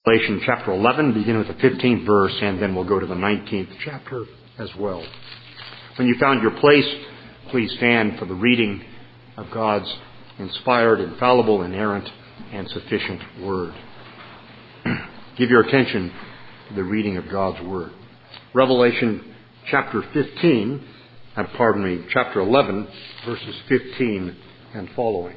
Revelation chapter 11, beginning with the 15th verse, and then we'll go to the 19th chapter as well. When you found your place, please stand for the reading of God's inspired, infallible, inerrant, and sufficient Word. Give your attention to the reading of God's Word. Revelation chapter 11, verses 15 and following.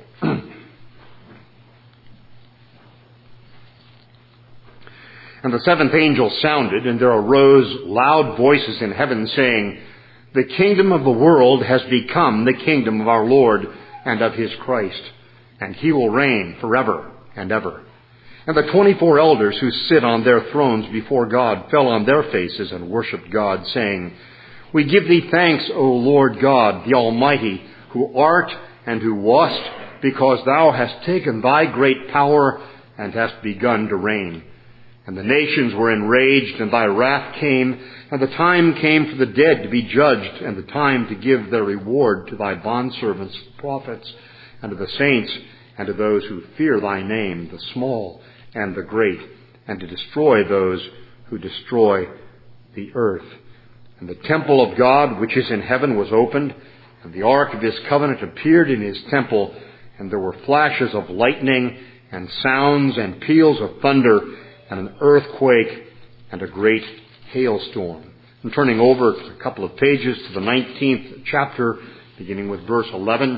And the seventh angel sounded, and there arose loud voices in heaven, saying, "The kingdom of the world has become the kingdom of our Lord and of his Christ, and he will reign forever and ever." And the 24 elders who sit on their thrones before God fell on their faces and worshipped God, saying, "We give thee thanks, O Lord God, the Almighty, who art and who wast, because thou hast taken thy great power and hast begun to reign. And the nations were enraged, and thy wrath came, and the time came for the dead to be judged, and the time to give their reward to thy bondservants, the prophets, and to the saints, and to those who fear thy name, the small and the great, and to destroy those who destroy the earth. And the temple of God, which is in heaven, was opened, and the ark of his covenant appeared in his temple, and there were flashes of lightning, and sounds and peals of thunder, and an earthquake, and a great hailstorm. I'm turning over a couple of pages to the 19th chapter, beginning with verse 11.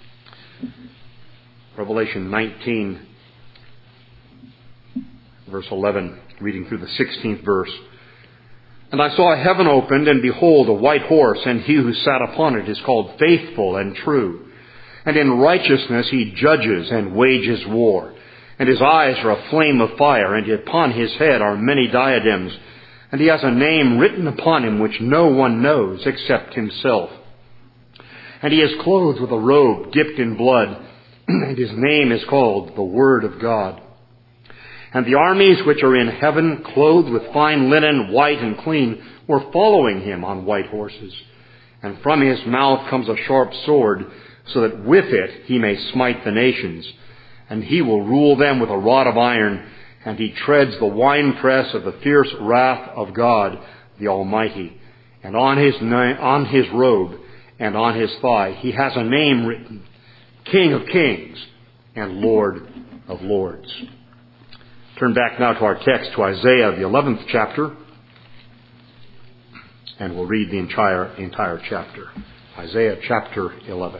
Revelation 19, verse 11, reading through the 16th verse. "And I saw heaven opened, and behold, a white horse, and he who sat upon it is called Faithful and True. And in righteousness he judges and wages war. And his eyes are a flame of fire, and upon his head are many diadems. And he has a name written upon him which no one knows except himself. And he is clothed with a robe dipped in blood, and his name is called the Word of God. And the armies which are in heaven, clothed with fine linen, white and clean, were following him on white horses. And from his mouth comes a sharp sword, so that with it he may smite the nations. And he will rule them with a rod of iron, and he treads the winepress of the fierce wrath of God, the Almighty. And on his robe and on his thigh he has a name written, King of Kings and Lord of Lords." Turn back now to our text, to Isaiah, the 11th chapter, and we'll read the entire chapter. Isaiah chapter 11.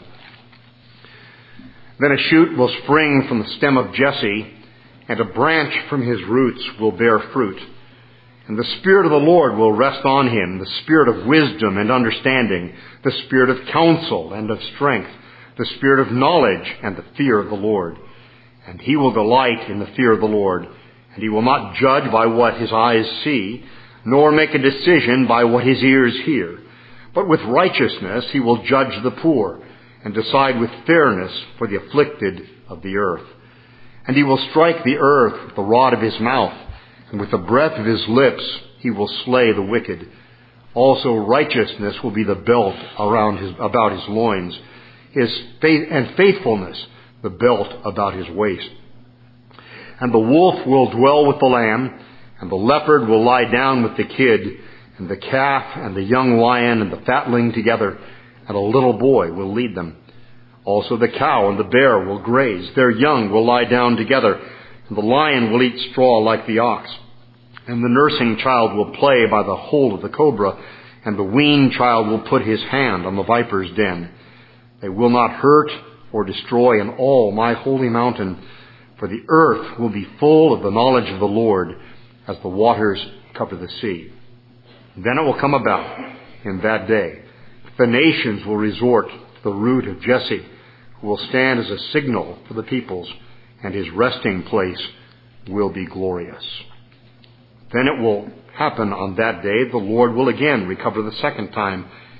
"Then a shoot will spring from the stem of Jesse, and a branch from his roots will bear fruit. And the Spirit of the Lord will rest on him, the Spirit of wisdom and understanding, the Spirit of counsel and of strength, the Spirit of knowledge and the fear of the Lord. And he will delight in the fear of the Lord. And he will not judge by what his eyes see, nor make a decision by what his ears hear. But with righteousness he will judge the poor, and decide with fairness for the afflicted of the earth. And he will strike the earth with the rod of his mouth, and with the breath of his lips he will slay the wicked. Also righteousness will be the belt about his loins, and faithfulness the belt about his waist. And the wolf will dwell with the lamb, and the leopard will lie down with the kid, and the calf and the young lion and the fatling together, and a little boy will lead them. Also the cow and the bear will graze. Their young will lie down together, and the lion will eat straw like the ox. And the nursing child will play by the hole of the cobra, and the weaned child will put his hand on the viper's den. They will not hurt or destroy in all my holy mountain, for the earth will be full of the knowledge of the Lord, as the waters cover the sea. Then it will come about in that day, the nations will resort to the root of Jesse, who will stand as a signal for the peoples, and his resting place will be glorious. Then it will happen on that day, the Lord will again recover the second time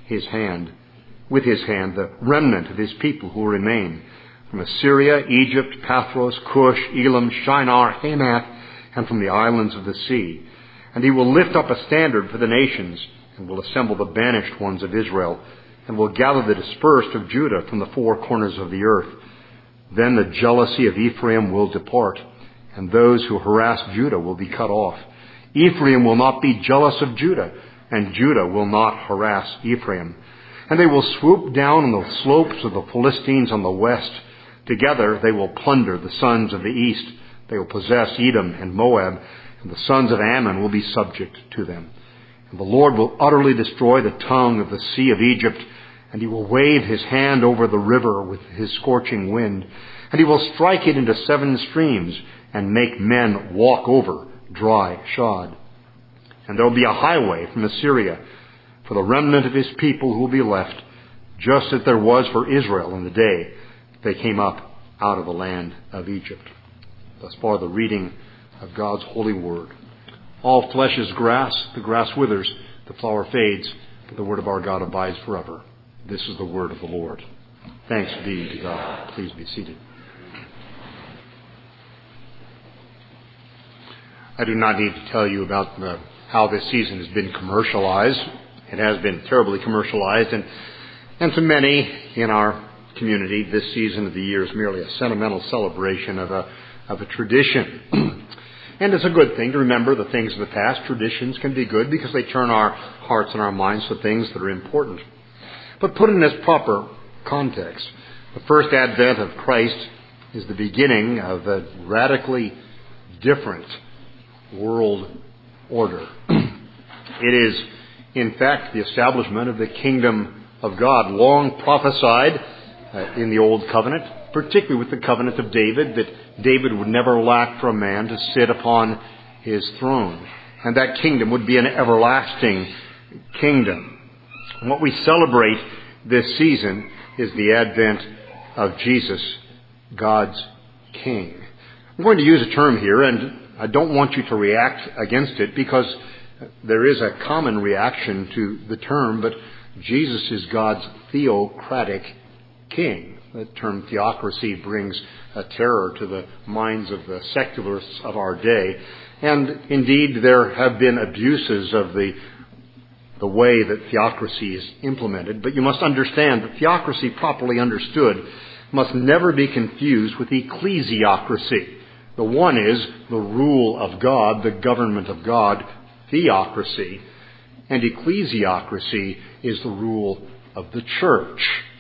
with his hand, the remnant of his people who remain, from Assyria, Egypt, Pathros, Cush, Elam, Shinar, Hamath, and from the islands of the sea. And he will lift up a standard for the nations, and will assemble the banished ones of Israel, and will gather the dispersed of Judah from the four corners of the earth. Then the jealousy of Ephraim will depart, and those who harass Judah will be cut off. Ephraim will not be jealous of Judah, and Judah will not harass Ephraim. And they will swoop down on the slopes of the Philistines on the west. Together they will plunder the sons of the east. They will possess Edom and Moab, and the sons of Ammon will be subject to them. And the Lord will utterly destroy the tongue of the sea of Egypt, and he will wave his hand over the river with his scorching wind. And he will strike it into 7 streams, and make men walk over dry shod. And there will be a highway from Assyria for the remnant of his people who will be left, just as there was for Israel in the day they came up out of the land of Egypt. Thus far the reading of God's holy word. All flesh is grass, the grass withers, the flower fades, but the word of our God abides forever. This is the word of the Lord. Thanks be to God. Please be seated. I do not need to tell you about how this season has been commercialized. It has been terribly commercialized, and to many in our community, this season of the year is merely a sentimental celebration of a tradition. And it's a good thing to remember the things of the past. Traditions can be good because they turn our hearts and our minds to things that are important. But put in its proper context, the first advent of Christ is the beginning of a radically different world order. It is, in fact, the establishment of the kingdom of God, long prophesied in the Old Covenant, particularly with the covenant of David, that David would never lack for a man to sit upon his throne. And that kingdom would be an everlasting kingdom. And what we celebrate this season is the advent of Jesus, God's King. I'm going to use a term here, and I don't want you to react against it because there is a common reaction to the term, but Jesus is God's theocratic King. The term theocracy brings a terror to the minds of the secularists of our day. And indeed, there have been abuses of the way that theocracy is implemented. But you must understand that theocracy, properly understood, must never be confused with ecclesiocracy. The one is the rule of God, the government of God, theocracy. And ecclesiocracy is the rule of the church.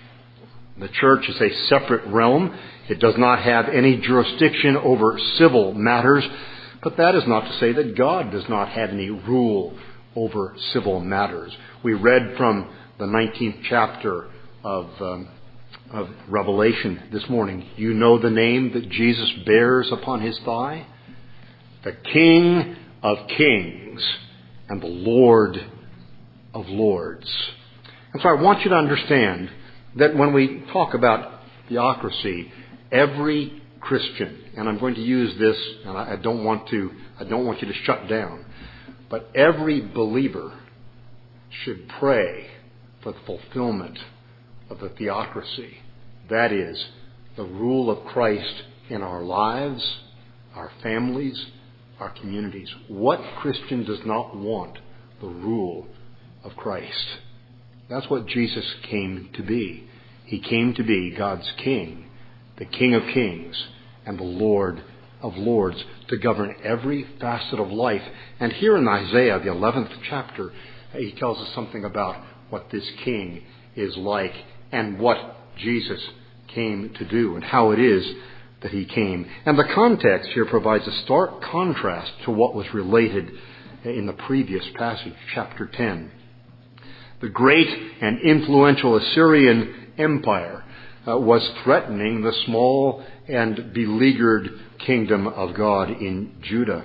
The church is a separate realm. It does not have any jurisdiction over civil matters. But that is not to say that God does not have any rule over civil matters. We read from the 19th chapter of Revelation this morning. You know the name that Jesus bears upon his thigh? The King of Kings and the Lord of Lords. And so I want you to understand that when we talk about theocracy, every Christian, and I'm going to use this, and I don't want you to shut down, but every believer should pray for the fulfillment of the theocracy. That is, the rule of Christ in our lives, our families, our communities. What Christian does not want the rule of Christ? That's what Jesus came to be. He came to be God's King, the King of Kings, and the Lord of Lords, to govern every facet of life. And here in Isaiah, the 11th chapter, he tells us something about what this King is like and what Jesus came to do and how it is that he came. And the context here provides a stark contrast to what was related in the previous passage, chapter 10. The great and influential Assyrian Empire was threatening the small and beleaguered kingdom of God in Judah.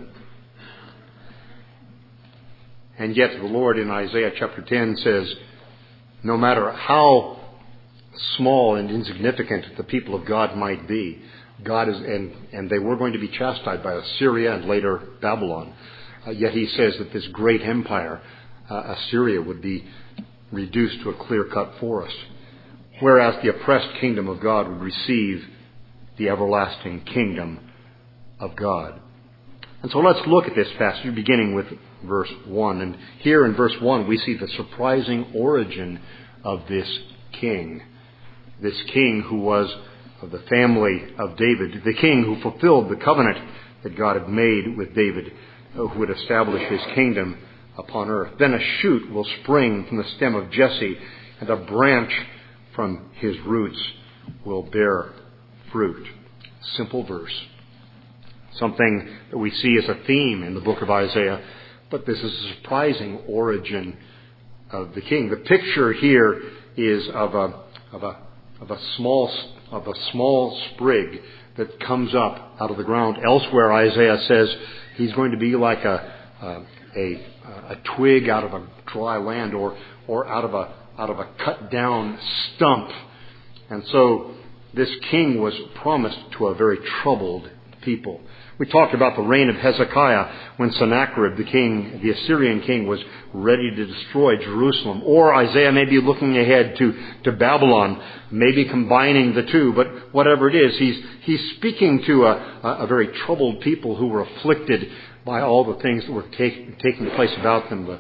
And yet the Lord in Isaiah chapter 10 says, no matter how small and insignificant the people of God might be, God is, and they were going to be chastised by Assyria and later Babylon. Yet he says that this great empire, Assyria, would be reduced to a clear-cut forest, whereas the oppressed kingdom of God would receive the everlasting kingdom of God. And so let's look at this passage, beginning with verse 1. And here in verse 1, we see the surprising origin of this king. This king who was of the family of David, the king who fulfilled the covenant that God had made with David, who would establish his kingdom upon earth. Then a shoot will spring from the stem of Jesse, and a branch from his roots will bear fruit. Simple verse. Something that we see as a theme in the book of Isaiah, but this is a surprising origin of the king. The picture here is of a small sprig that comes up out of the ground. Elsewhere, Isaiah says he's going to be like a twig out of a dry land, or out of a cut down stump. And so this king was promised to a very troubled people. We talked about the reign of Hezekiah when Sennacherib, the Assyrian king, was ready to destroy Jerusalem. Or Isaiah may be looking ahead to Babylon, maybe combining the two. But whatever it is, he's speaking to a very troubled people who were afflicted by all the things that were taking place about them,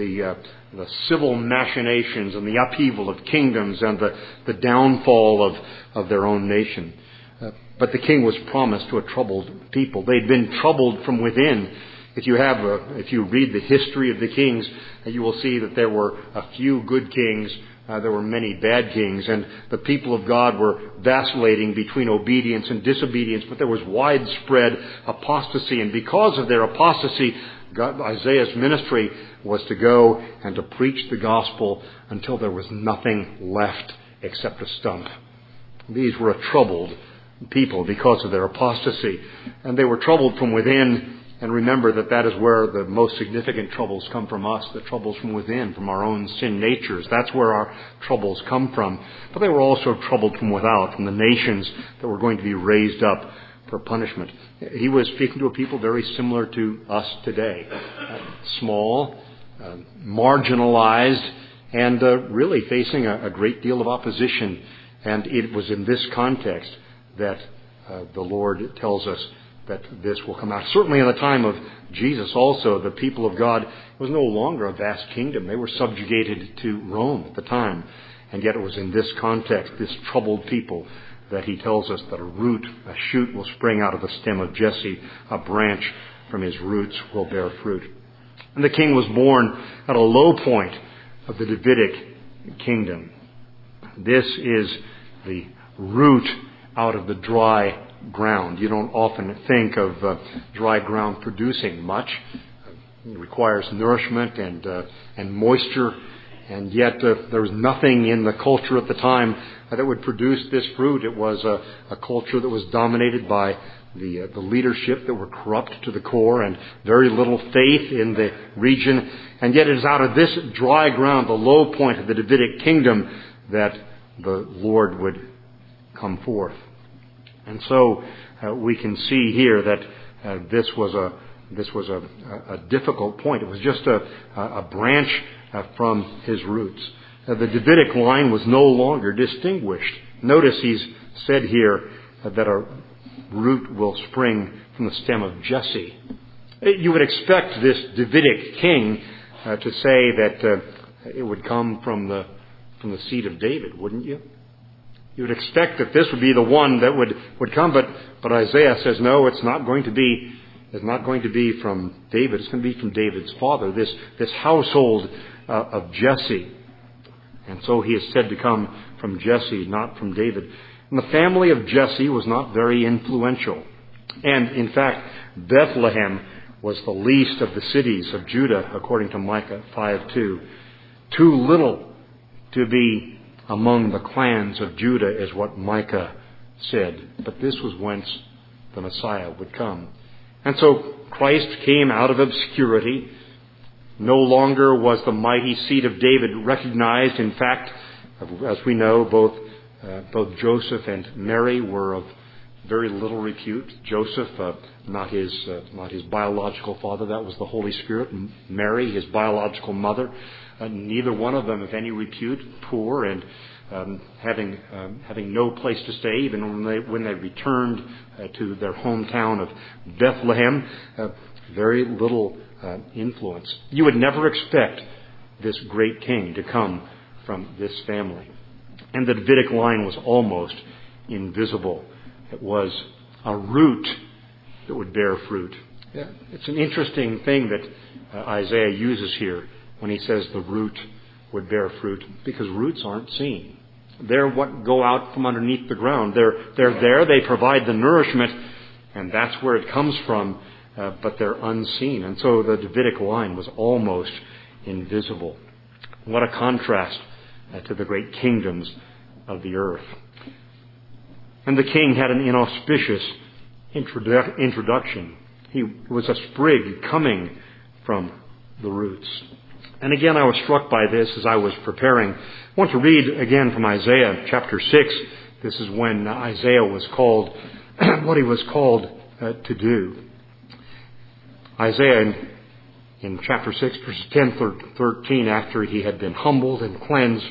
the civil machinations and the upheaval of kingdoms and the downfall of their own nation. But the king was promised to a troubled people. They'd been troubled from within. If you read the history of the kings, you will see that there were a few good kings, there were many bad kings, and the people of God were vacillating between obedience and disobedience, but there was widespread apostasy. And because of their apostasy, Isaiah's ministry was to go and to preach the gospel until there was nothing left except a stump. These were a troubled people because of their apostasy. And they were troubled from within. And remember that is where the most significant troubles come from us, the troubles from within, from our own sin natures. That's where our troubles come from. But they were also troubled from without, from the nations that were going to be raised up for punishment. He was speaking to a people very similar to us today. Small, marginalized, and really facing a great deal of opposition. And it was in this context that the Lord tells us that this will come out. Certainly in the time of Jesus also, the people of God was no longer a vast kingdom. They were subjugated to Rome at the time. And yet it was in this context, this troubled people, that he tells us that a shoot will spring out of the stem of Jesse, a branch from his roots will bear fruit. And the king was born at a low point of the Davidic kingdom. This is the root out of the dry ground. You don't often think of dry ground producing much. It requires nourishment and moisture, and yet there was nothing in the culture at the time that would produce this fruit. It was a culture that was dominated by the leadership that were corrupt to the core and very little faith in the region. And yet it is out of this dry ground, the low point of the Davidic kingdom, that the Lord would come forth. And so we can see here that this was a difficult point. It was just a branch from his roots. The Davidic line was no longer distinguished. Notice he's said here that a root will spring from the stem of Jesse. You would expect this Davidic king to say that it would come from the seed of David, wouldn't you? You would expect that this would be the one that would come, but Isaiah says no, it's not going to be from David. It's going to be from David's father, this household of Jesse. And so he is said to come from Jesse, not from David. And the family of Jesse was not very influential. And in fact, Bethlehem was the least of the cities of Judah, according to Micah 5:2. Too little to be among the clans of Judah is what Micah said. But this was whence the Messiah would come. And so Christ came out of obscurity. No longer was the mighty seed of David recognized. In fact, as we know, both Joseph and Mary were of very little repute. Joseph, not his biological father, that was the Holy Spirit. Mary, his biological mother. Neither one of them of any repute, poor and having no place to stay, even when they returned to their hometown of Bethlehem. Very little influence. You would never expect this great king to come from this family. And the Davidic line was almost invisible. It was a root that would bear fruit. Yeah, it's an interesting thing that Isaiah uses here when he says the root would bear fruit, because roots aren't seen. They're what go out from underneath the ground. They're there, they provide the nourishment, and that's where it comes from, but they're unseen. And so the Davidic line was almost invisible. What a contrast to the great kingdoms of the earth. And the king had an inauspicious introduction. He was a sprig coming from the roots. And again, I was struck by this as I was preparing. I want to read again from Isaiah chapter 6. This is when Isaiah was called, what he was called to do. Isaiah in chapter 6, verses 10 through 13, after he had been humbled and cleansed,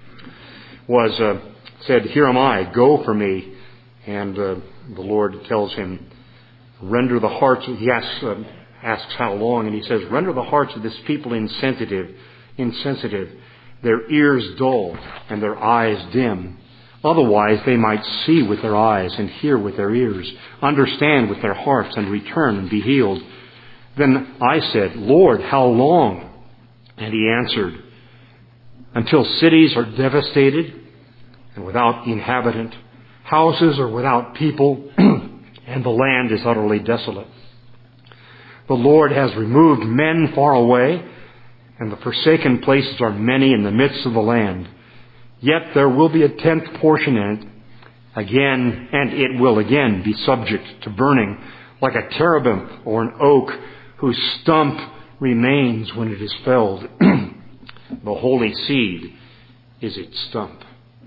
said, "Here am I, go for me." And the Lord tells him, render the hearts, he asks how long, and he says, render the hearts of this people insensitive, their ears dull and their eyes dim. Otherwise they might see with their eyes and hear with their ears, understand with their hearts and return and be healed. Then I said, Lord, how long? And he answered, until cities are devastated and without inhabitant, houses are without people, and the land is utterly desolate. The Lord has removed men far away, and the forsaken places are many in the midst of the land. Yet there will be a 10th portion in it again, and it will again be subject to burning, like a terebinth or an oak whose stump remains when it is felled. The holy seed is its stump.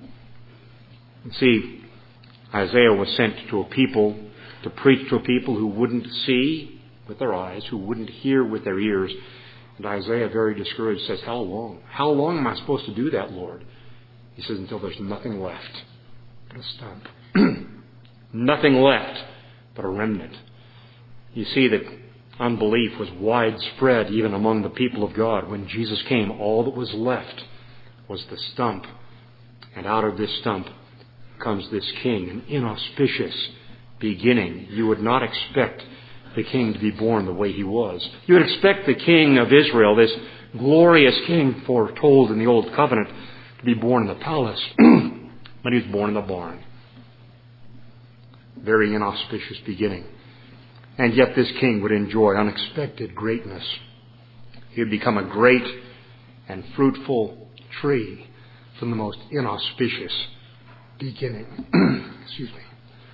See, Isaiah was sent to a people, to preach to a people who wouldn't see with their eyes, who wouldn't hear with their ears. And Isaiah, very discouraged, says, how long? How long am I supposed to do that, Lord? He says, until there's nothing left but a stump. Nothing left but a remnant. You see that unbelief was widespread even among the people of God. When Jesus came, all that was left was the stump. And out of this stump comes this king, an inauspicious beginning. You would not expect the king to be born the way he was. You would expect the king of Israel, this glorious king foretold in the Old Covenant, to be born in the palace. But he was born in the barn. Very inauspicious beginning. And yet this king would enjoy unexpected greatness. He would become a great and fruitful tree from the most inauspicious beginning. Excuse me.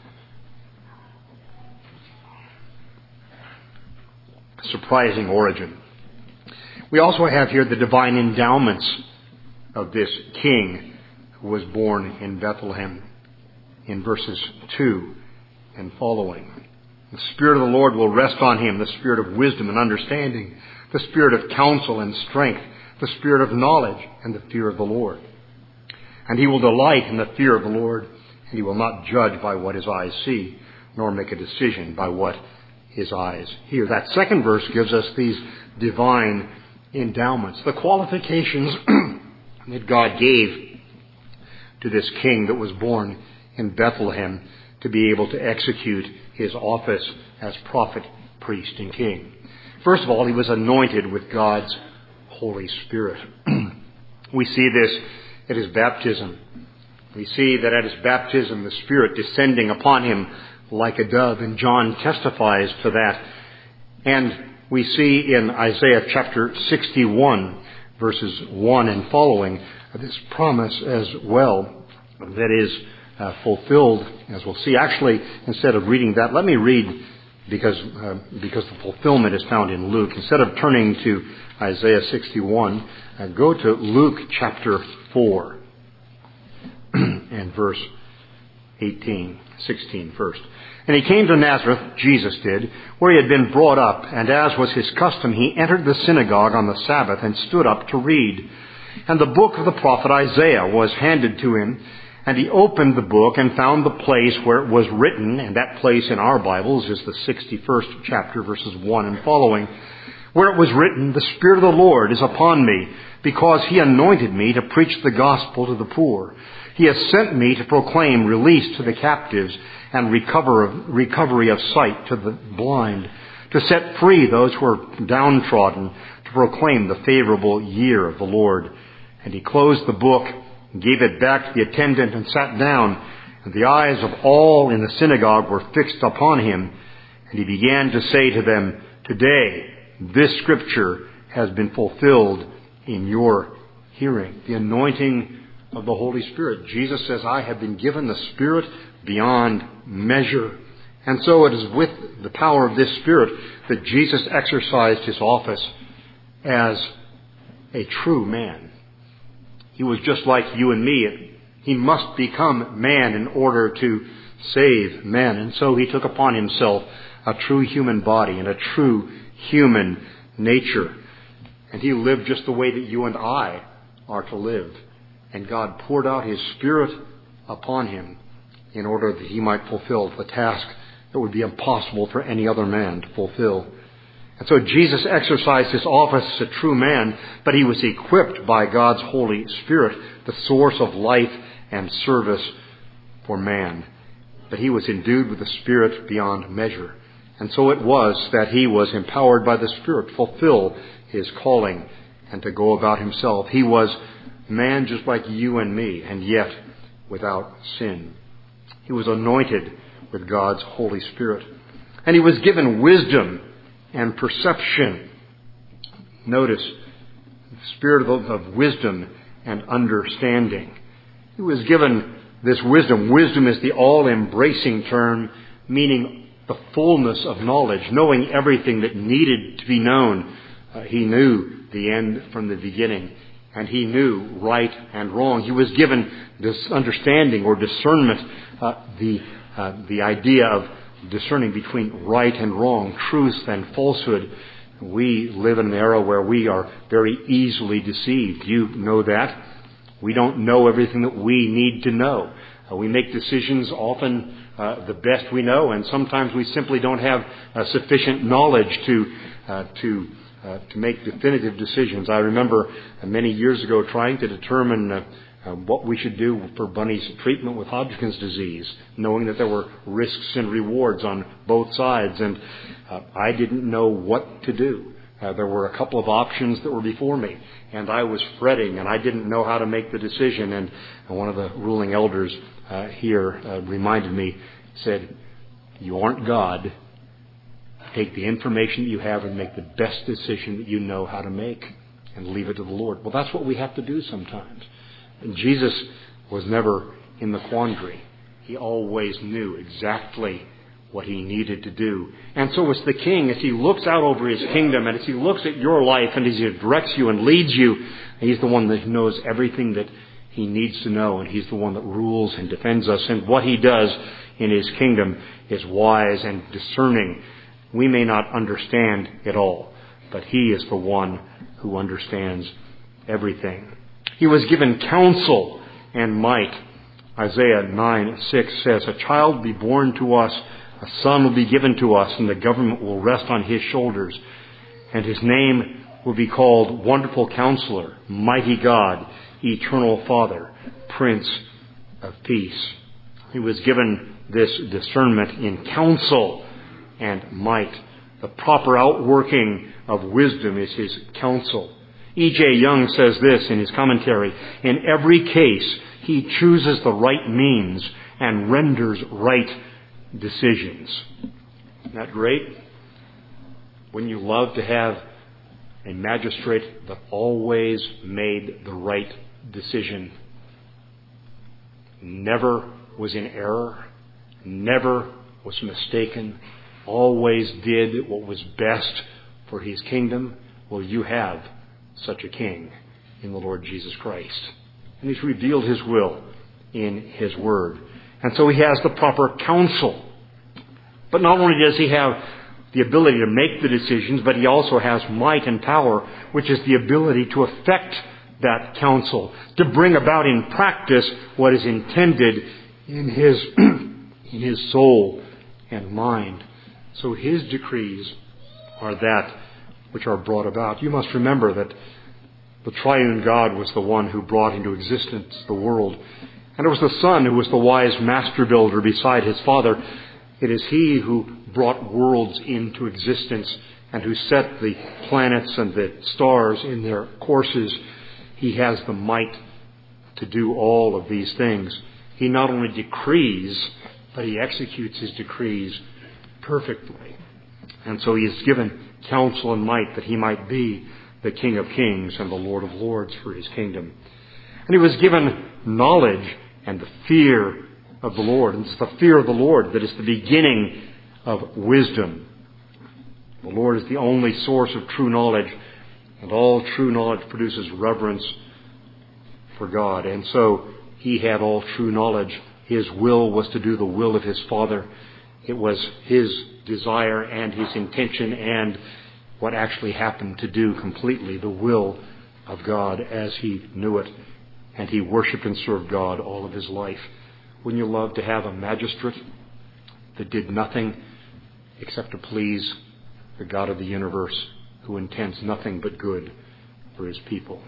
Surprising origin. We also have here the divine endowments of this king who was born in Bethlehem in verses 2 and following. The Spirit of the Lord will rest on him, the Spirit of wisdom and understanding, the Spirit of counsel and strength, the Spirit of knowledge and the fear of the Lord. And he will delight in the fear of the Lord, and he will not judge by what his eyes see, nor make a decision by what his eyes hear. That second verse gives us these divine endowments, the qualifications that God gave to this king that was born in Bethlehem to be able to execute his office as prophet, priest, and king. First of all, he was anointed with God's Holy Spirit. We see this at his baptism. We see that at his baptism, the Spirit descending upon him like a dove, and John testifies to that. And we see in Isaiah chapter 61, verses 1 and following, this promise as well that is fulfilled, as we'll see. Actually, instead of reading that, let me read, because the fulfillment is found in Luke. Instead of turning to Isaiah 61, go to Luke chapter 4 and verse 16 first. And he came to Nazareth, Jesus did, where he had been brought up, and as was his custom, he entered the synagogue on the Sabbath and stood up to read. And the book of the prophet Isaiah was handed to him, and he opened the book and found the place where it was written, and that place in our Bibles is the 61st chapter, verses 1 and following, where it was written, "The Spirit of the Lord is upon me, because He anointed me to preach the gospel to the poor. He has sent me to proclaim release to the captives and recovery of sight to the blind, to set free those who are downtrodden, to proclaim the favorable year of the Lord." And he closed the book, gave it back to the attendant, and sat down. And the eyes of all in the synagogue were fixed upon him. And he began to say to them, "Today this scripture has been fulfilled in your hearing." The anointing of the Holy Spirit. Jesus says, "I have been given the Spirit beyond measure." And so it is with the power of this Spirit that Jesus exercised his office as a true man. He was just like you and me. He must become man in order to save men. And so he took upon himself a true human body and a true human nature. And he lived just the way that you and I are to live. And God poured out his Spirit upon him in order that he might fulfill the task that would be impossible for any other man to fulfill. And so Jesus exercised his office as a true man, but he was equipped by God's Holy Spirit, the source of life and service for man. But he was endued with the Spirit beyond measure. And so it was that he was empowered by the Spirit to fulfill his calling and to go about himself. He was man just like you and me, and yet without sin. He was anointed with God's Holy Spirit. And he was given wisdom and perception. Notice, the spirit of wisdom and understanding. He was given this wisdom. Wisdom is the all-embracing term, meaning the fullness of knowledge, knowing everything that needed to be known. He knew the end from the beginning, and he knew right and wrong. He was given this understanding or discernment, the idea of discerning between right and wrong, truth and falsehood. We live in an era where we are very easily deceived. You know that. We don't know everything that we need to know. We make decisions often the best we know, and sometimes we simply don't have sufficient knowledge to make definitive decisions. I remember many years ago trying to determine what we should do for Bunny's treatment with Hodgkin's disease, knowing that there were risks and rewards on both sides, and I didn't know what to do. There were a couple of options that were before me, and I was fretting, and I didn't know how to make the decision. And one of the ruling elders here reminded me, said, "You aren't God. Take the information that you have and make the best decision that you know how to make, and leave it to the Lord." Well, that's what we have to do sometimes. And Jesus was never in the quandary. He always knew exactly what he needed to do. And so it's the king, as he looks out over his kingdom, and as he looks at your life, and as he directs you and leads you, he's the one that knows everything that he needs to know, and he's the one that rules and defends us. And what he does in his kingdom is wise and discerning. We may not understand it all, but he is the one who understands everything. He was given counsel and might. Isaiah 9:6 says, "A child will be born to us, a son will be given to us, and the government will rest on his shoulders. And his name will be called Wonderful Counselor, Mighty God, Eternal Father, Prince of Peace." He was given this discernment in counsel and might. The proper outworking of wisdom is his counsel. E.J. Young says this in his commentary, "In every case, he chooses the right means and renders right decisions." Isn't that great? Wouldn't you love to have a magistrate that always made the right decision? Never was in error, never was mistaken, always did what was best for his kingdom? Well, you have such a king in the Lord Jesus Christ. And he's revealed his will in his word. And so he has the proper counsel. But not only does he have the ability to make the decisions, but he also has might and power, which is the ability to effect that counsel, to bring about in practice what is intended in his soul and mind. So his decrees are that which are brought about. You must remember that the triune God was the one who brought into existence the world. And it was the Son who was the wise master builder beside his Father. It is He who brought worlds into existence and who set the planets and the stars in their courses. He has the might to do all of these things. He not only decrees, but He executes His decrees perfectly. And so He is given counsel and might that He might be the King of Kings and the Lord of Lords for His kingdom. And He was given knowledge and the fear of the Lord. And it's the fear of the Lord that is the beginning of wisdom. The Lord is the only source of true knowledge, and all true knowledge produces reverence for God. And so He had all true knowledge. His will was to do the will of His Father. It was His desire and His intention and what actually happened to do completely the will of God as He knew it. And He worshipped and served God all of His life. Wouldn't you love to have a magistrate that did nothing except to please the God of the universe, who intends nothing but good for His people?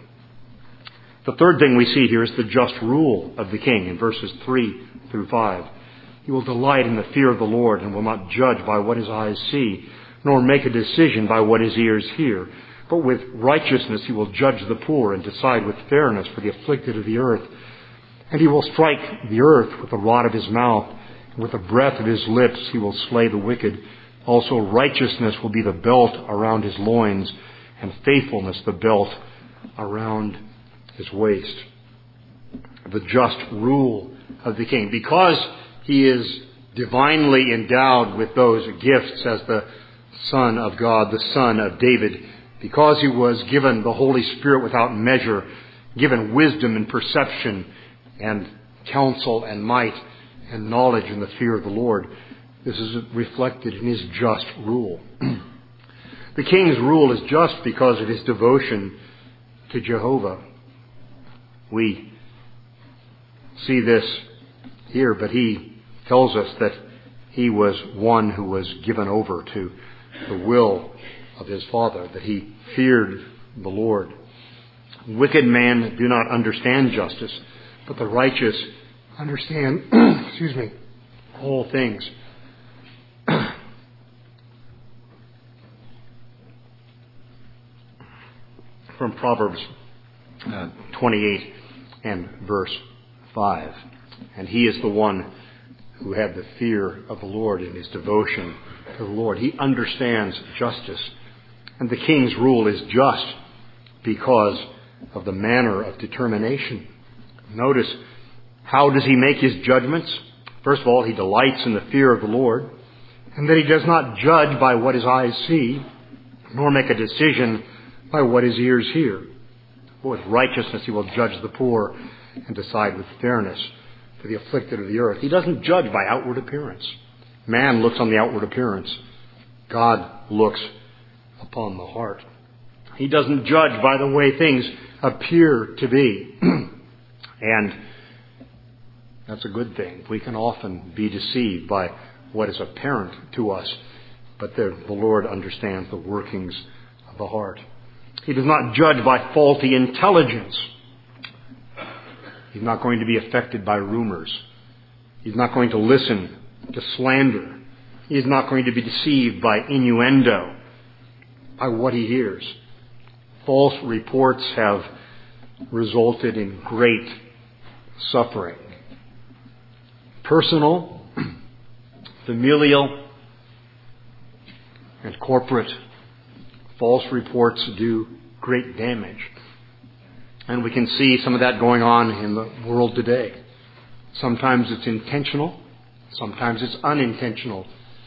The third thing we see here is the just rule of the king in verses 3 through 5. He will delight in the fear of the Lord and will not judge by what his eyes see, nor make a decision by what his ears hear. But with righteousness He will judge the poor and decide with fairness for the afflicted of the earth. And He will strike the earth with the rod of His mouth, and with the breath of His lips He will slay the wicked. Also righteousness will be the belt around His loins, and faithfulness the belt around His waist. The just rule of the king. Because He is divinely endowed with those gifts as the Son of God, the Son of David, because He was given the Holy Spirit without measure, given wisdom and perception and counsel and might and knowledge and the fear of the Lord, this is reflected in His just rule. The king's rule is just because of his devotion to Jehovah. We see this here, but he tells us that he was one who was given over to the will of his Father, that he feared the Lord. Wicked men do not understand justice, but the righteous understand all things. From Proverbs 28 and verse 5. And he is the one who had the fear of the Lord in his devotion to the Lord. He understands justice. And the king's rule is just because of the manner of determination. Notice, how does he make his judgments? First of all, he delights in the fear of the Lord, and that he does not judge by what his eyes see, nor make a decision by what his ears hear. But with righteousness he will judge the poor and decide with fairness for the afflicted of the earth. He doesn't judge by outward appearance. Man looks on the outward appearance. God looks upon the heart. He doesn't judge by the way things appear to be. And that's a good thing. We can often be deceived by what is apparent to us, but the Lord understands the workings of the heart. He does not judge by faulty intelligence. He's not going to be affected by rumors. He's not going to listen to slander. He is not going to be deceived by innuendo, by what he hears. False reports have resulted in great suffering. Personal, familial, and corporate false reports do great damage. And we can see some of that going on in the world today. Sometimes it's intentional, sometimes it's unintentional.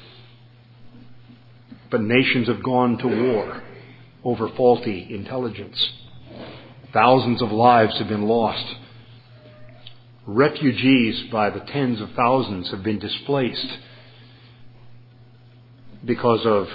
But nations have gone to war over faulty intelligence. Thousands of lives have been lost. Refugees by the tens of thousands have been displaced because of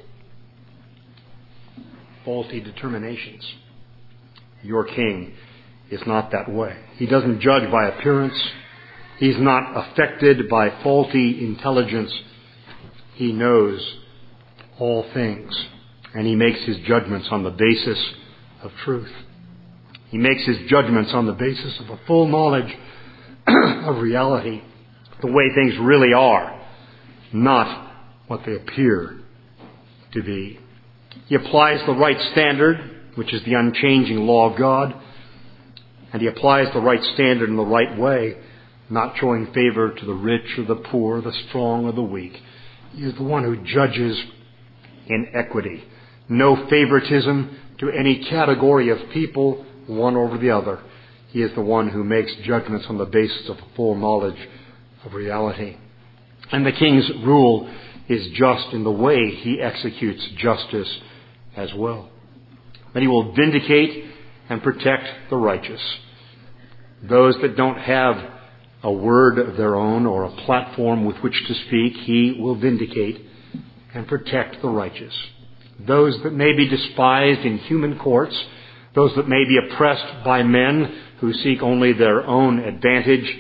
faulty determinations. Your king is not that way. He doesn't judge by appearance. He's not affected by faulty intelligence. He knows all things. and he makes his judgments on the basis of truth. He makes his judgments on the basis of a full knowledge of reality, the way things really are, not what they appear to be. He applies the right standard, which is the unchanging law of God, and he applies the right standard in the right way, not showing favor to the rich or the poor, the strong or the weak. He is the one who judges in equity. No favoritism to any category of people, one over the other. He is the one who makes judgments on the basis of a full knowledge of reality. And the king's rule is just in the way he executes justice as well. That he will vindicate and protect the righteous. Those that don't have a word of their own or a platform with which to speak, he will vindicate and protect the righteous. Those that may be despised in human courts, those that may be oppressed by men who seek only their own advantage,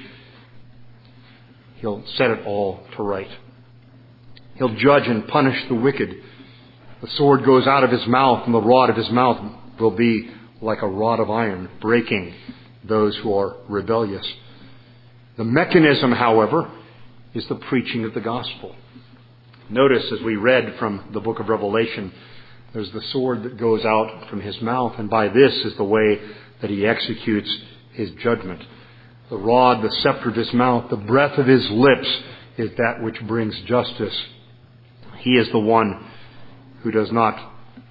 he'll set it all to right. He'll judge and punish the wicked. The sword goes out of his mouth, and the rod of his mouth will be like a rod of iron, breaking those who are rebellious. The mechanism, however, is the preaching of the gospel. Notice as we read from the book of Revelation, there's the sword that goes out from his mouth, and by this is the way that he executes his judgment. The rod, the scepter of his mouth, the breath of his lips is that which brings justice. He is the one who is not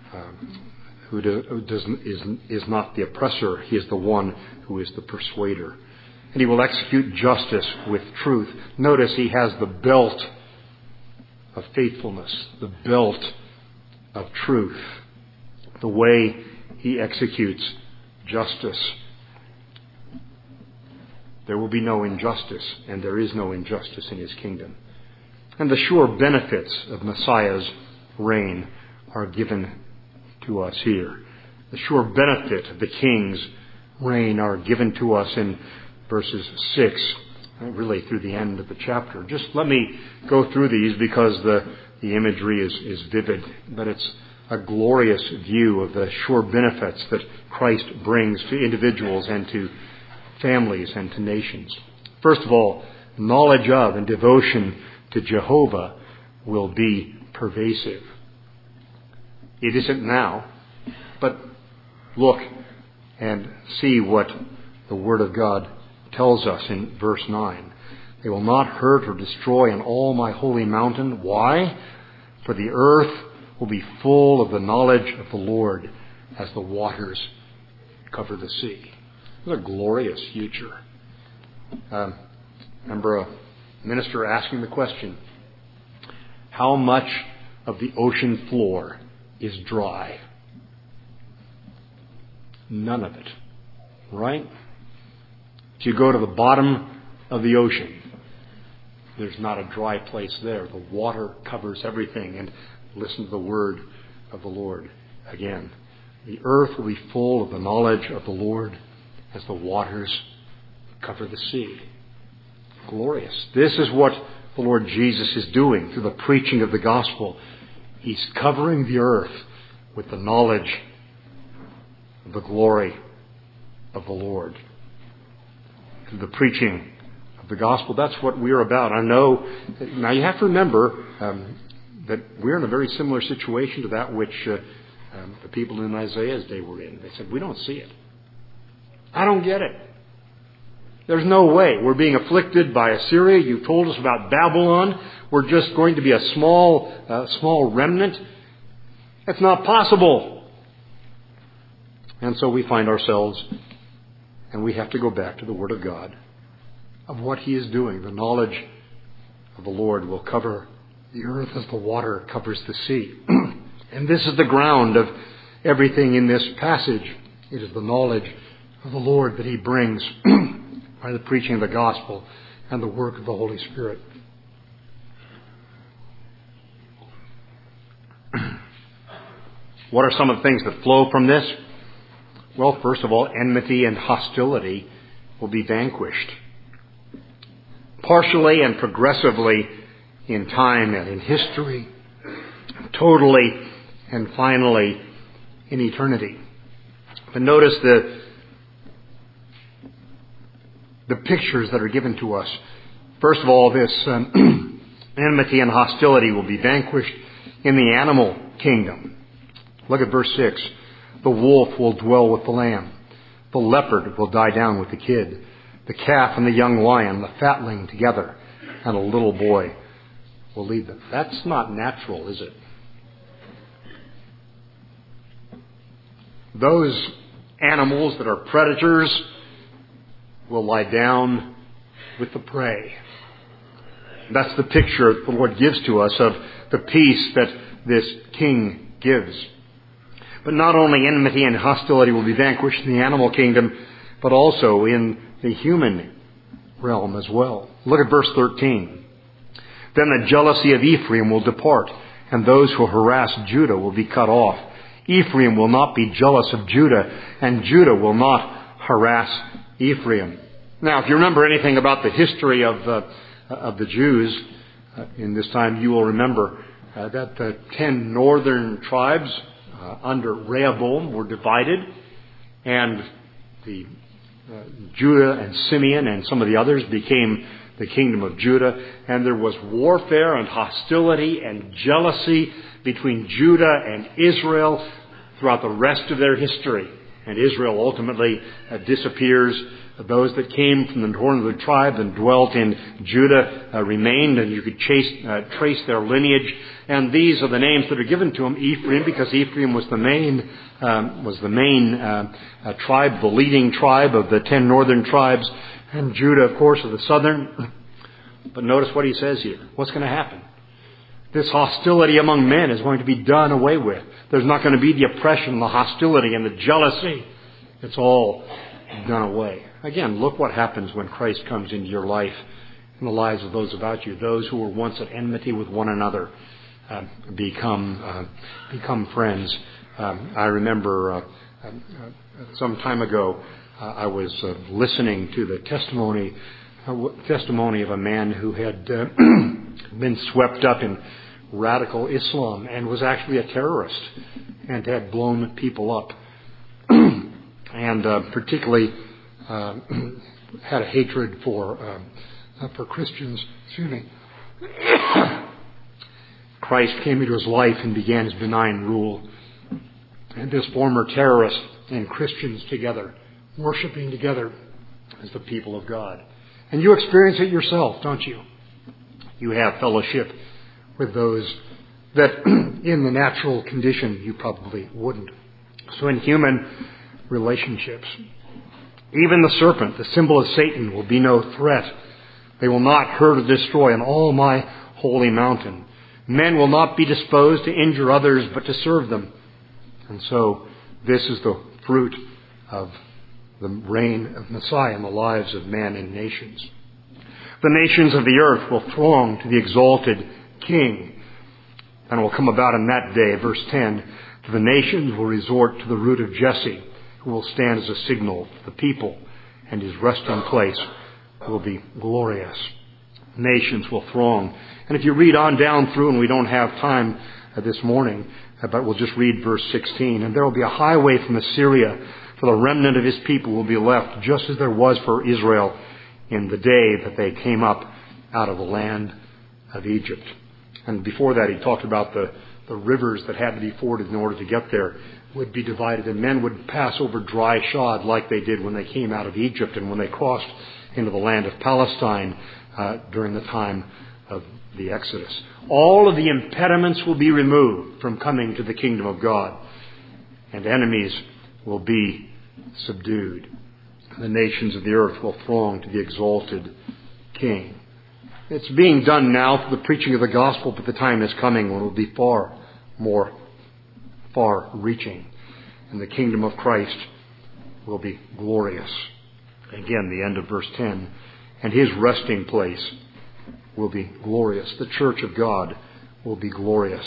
the oppressor. He is the one who is the persuader. And he will execute justice with truth. Notice he has the belt of faithfulness, the belt of truth, the way he executes justice. There will be no injustice, and there is no injustice in his kingdom. And the sure benefits of Messiah's reign are given to us here. The sure benefit of the king's reign are given to us in verses 6, really through the end of the chapter. Just let me go through these because the imagery is vivid, but it's a glorious view of the sure benefits that Christ brings to individuals and to families and to nations. First of all, knowledge of and devotion to Jehovah will be pervasive. It isn't now, but look and see what the Word of God tells us in verse 9. They will not hurt or destroy on all my holy mountain. Why? For the earth will be full of the knowledge of the Lord as the waters cover the sea. It's a glorious future. Remember a minister asking the question, how much of the ocean floor is dry? None of it. Right? If you go to the bottom of the ocean, there's not a dry place there. The water covers everything. And listen to the word of the Lord again. The earth will be full of the knowledge of the Lord as the waters cover the sea. Glorious. This is what the Lord Jesus is doing through the preaching of the gospel. He's covering the earth with the knowledge of the glory of the Lord. Through the preaching of the gospel, that's what we're about. I know, now you have to remember that we're in a very similar situation to that which the people in Isaiah's day were in. They said, we don't see it. I don't get it. There's no way. We're being afflicted by Assyria. You told us about Babylon. We're just going to be a small remnant. It's not possible. And so we find ourselves, and we have to go back to the Word of God, of what He is doing. The knowledge of the Lord will cover the earth as the water covers the sea. And this is the ground of everything in this passage. It is the knowledge of the Lord that He brings by the preaching of the gospel and the work of the Holy Spirit. What are some of the things that flow from this? Well, first of all, enmity and hostility will be vanquished. Partially and progressively in time and in history, totally and finally in eternity. But notice the pictures that are given to us. First of all, this enmity and hostility will be vanquished in the animal kingdom. Look at verse 6. The wolf will dwell with the lamb. The leopard will die down with the kid. The calf and the young lion, the fatling together, and a little boy will lead them. That's not natural, is it? Those animals that are predators will lie down with the prey. That's the picture the Lord gives to us of the peace that this king gives. But not only enmity and hostility will be vanquished in the animal kingdom, but also in the human realm as well. Look at verse 13. Then the jealousy of Ephraim will depart, and those who harass Judah will be cut off. Ephraim will not be jealous of Judah, and Judah will not harass Ephraim. Now, if you remember anything about the history of the Jews in this time, you will remember that the 10 northern tribes under Rehoboam were divided, and the Judah and Simeon and some of the others became the kingdom of Judah, and there was warfare and hostility and jealousy between Judah and Israel throughout the rest of their history. And Israel ultimately disappears. Those that came from the northern tribe and dwelt in Judah remained, and you could trace their lineage. And these are the names that are given to them. Ephraim, because Ephraim was the main tribe, the leading tribe of the 10 northern tribes, and Judah, of course, of the southern. But notice what he says here. What's going to happen? This hostility among men is going to be done away with. There's not going to be the oppression, the hostility, and the jealousy. It's all done away. Again, look what happens when Christ comes into your life and the lives of those about you. Those who were once at enmity with one another become friends. I remember some time ago I was listening to the testimony of a man who had been swept up in radical Islam and was actually a terrorist and had blown people up and particularly had a hatred for Christians. Excuse me. Christ came into his life and began his benign rule. And this former terrorist and Christians together, worshiping together as the people of God. And you experience it yourself, don't you? You have fellowship with those that in the natural condition you probably wouldn't. So in human relationships, even the serpent, the symbol of Satan, will be no threat. They will not hurt or destroy on all my holy mountain. Men will not be disposed to injure others, but to serve them. And so this is the fruit of the reign of Messiah in the lives of men and nations. The nations of the earth will throng to the exalted King. And it will come about in that day, verse 10, for the nations will resort to the root of Jesse, who will stand as a signal to the people, and his resting place will be glorious. Nations will throng. And if you read on down through, and we don't have time this morning, but we'll just read verse 16. And there will be a highway from Assyria, for the remnant of his people will be left, just as there was for Israel in the day that they came up out of the land of Egypt. And before that, he talked about the rivers that had to be forded in order to get there would be divided, and men would pass over dry shod like they did when they came out of Egypt and when they crossed into the land of Palestine during the time of the Exodus. All of the impediments will be removed from coming to the kingdom of God, and enemies will be subdued. The nations of the earth will throng to the exalted King. It's being done now for the preaching of the gospel, but the time is coming when it will be far more far-reaching. And the kingdom of Christ will be glorious. Again, the end of verse 10. And his resting place will be glorious. The church of God will be glorious.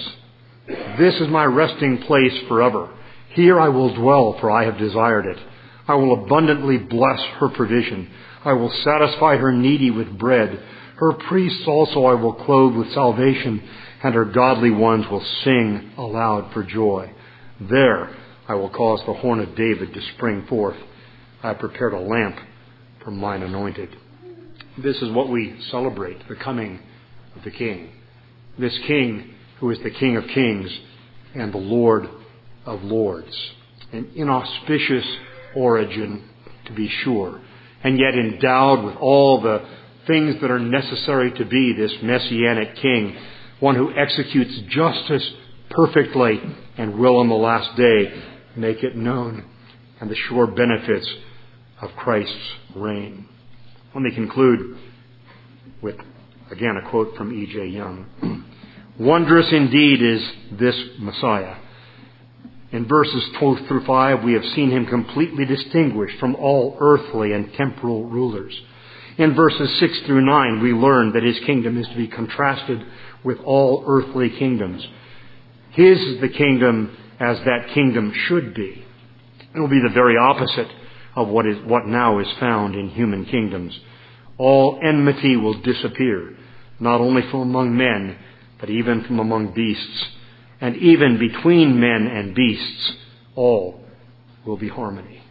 This is my resting place forever. Here I will dwell, for I have desired it. I will abundantly bless her provision. I will satisfy her needy with bread. Her priests also I will clothe with salvation, and her godly ones will sing aloud for joy. There I will cause the horn of David to spring forth. I have prepared a lamp for mine anointed. This is what we celebrate, the coming of the King. This King who is the King of kings and the Lord of lords. An inauspicious origin, to be sure, and yet endowed with all the things that are necessary to be this Messianic King, one who executes justice perfectly and will on the last day make it known, and the sure benefits of Christ's reign. Let me conclude with, again, a quote from E.J. Young. Wondrous indeed is this Messiah. In verses 2 through 5, we have seen him completely distinguished from all earthly and temporal rulers. In verses 6 through 9, we learn that his kingdom is to be contrasted with all earthly kingdoms. His is the kingdom as that kingdom should be. It will be the very opposite of what now is found in human kingdoms. All enmity will disappear, not only from among men, but even from among beasts. And even between men and beasts, all will be harmony.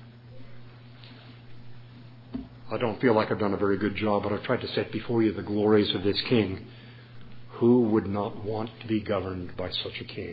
I don't feel like I've done a very good job, but I've tried to set before you the glories of this King. Who would not want to be governed by such a King?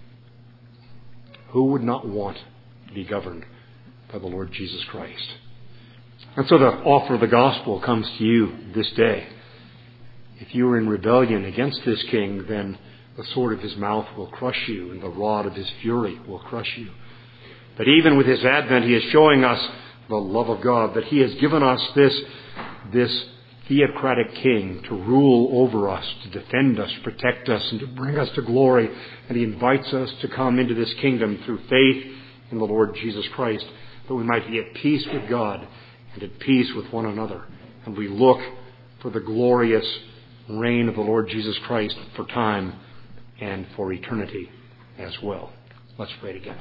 Who would not want to be governed by the Lord Jesus Christ? And so the offer of the gospel comes to you this day. If you are in rebellion against this King, then the sword of his mouth will crush you, and the rod of his fury will crush you. But even with his advent, he is showing us the love of God, that he has given us this theocratic King to rule over us, to defend us, protect us, and to bring us to glory. And he invites us to come into this kingdom through faith in the Lord Jesus Christ, that we might be at peace with God and at peace with one another. And we look for the glorious reign of the Lord Jesus Christ for time and for eternity as well. Let's pray together.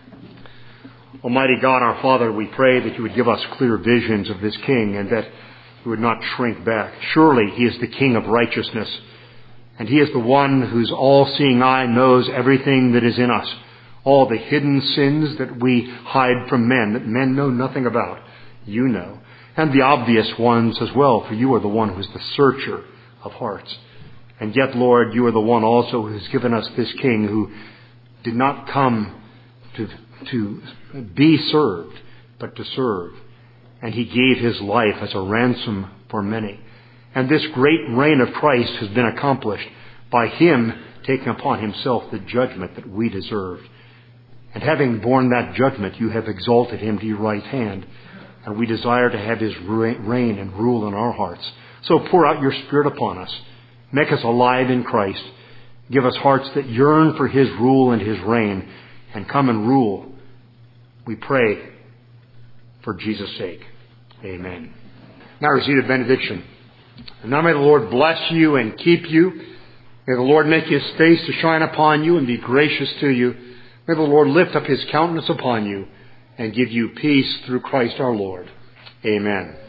Almighty God, our Father, we pray that you would give us clear visions of this King and that you would not shrink back. Surely he is the King of righteousness, and he is the one whose all-seeing eye knows everything that is in us, all the hidden sins that we hide from men, that men know nothing about, you know, and the obvious ones as well, for you are the one who is the searcher of hearts. And yet, Lord, you are the one also who has given us this King who did not come to be served, but to serve. And he gave his life as a ransom for many. And this great reign of Christ has been accomplished by him taking upon himself the judgment that we deserved. And having borne that judgment, you have exalted him to your right hand. And we desire to have his reign and rule in our hearts. So pour out your Spirit upon us. Make us alive in Christ. Give us hearts that yearn for his rule and his reign. And come and rule, we pray, for Jesus' sake. Amen. Now receive the benediction. And now may the Lord bless you and keep you. May the Lord make his face to shine upon you and be gracious to you. May the Lord lift up his countenance upon you and give you peace through Christ our Lord. Amen.